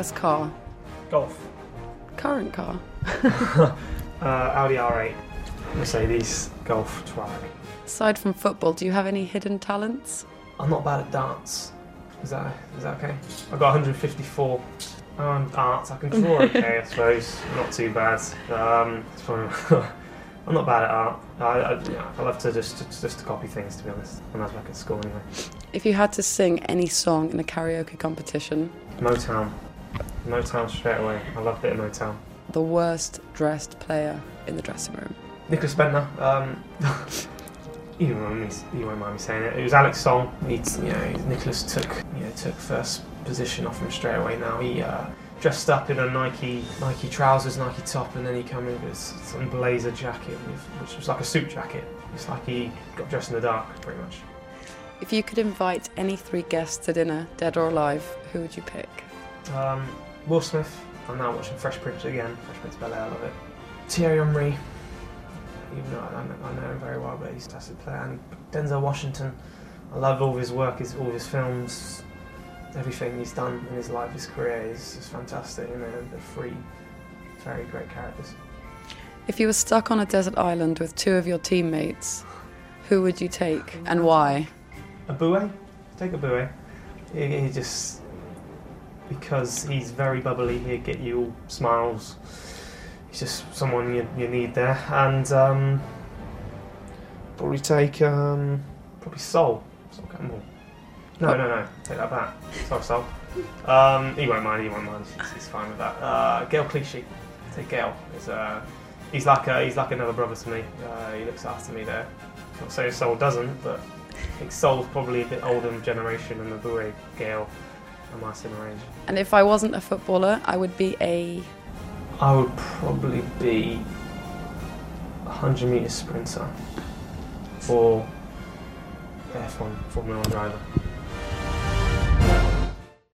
first car? Golf. Current car? Audi R8. Mercedes Golf Touareg. Aside from football, do you have any hidden talents? I'm not bad at darts. Is that okay? I've got 154 darts. I can draw okay, I suppose. Not too bad. It's probably I'm not bad at art. I love to just copy things, to be honest. When I was back at school, anyway. If you had to sing any song in a karaoke competition? Motown. Motown straight away. I love a bit of Motown. The worst dressed player in the dressing room? Nicholas Bentner. You won't mind me saying it. It was Alex Song. Nicholas took first position off him straight away. Now he dressed up in a Nike trousers, Nike top, and then he came in with some blazer jacket, which was like a suit jacket. It's like he got dressed in the dark, pretty much. If you could invite any 3 guests to dinner, dead or alive, who would you pick? Will Smith. I'm now watching Fresh Prince again. Fresh Prince of Bel-Air, I love it. Thierry Henry. Even though I know him very well, but he's a fantastic player. And Denzel Washington. I love all of his work, all of his films, everything he's done in his life, his career is just fantastic. You know, they're 3 very great characters. If you were stuck on a desert island with 2 of your teammates, who would you take and why? Aboué. Take Aboué. He just... Because he's very bubbly, he'd get you all smiles. He's just someone you need there. And probably take probably Sol Campbell. No, take that back. Sorry, Sol. He won't mind. He's fine with that. Gael Clichy. Take Gael. He's like another brother to me. He looks after me there. Not saying Sol doesn't, but I think Sol's probably a bit older generation, and Aboué, Gael are my similar age. And if I wasn't a footballer, I would be I would probably be a 100-metre sprinter or F1 Formula 1 driver.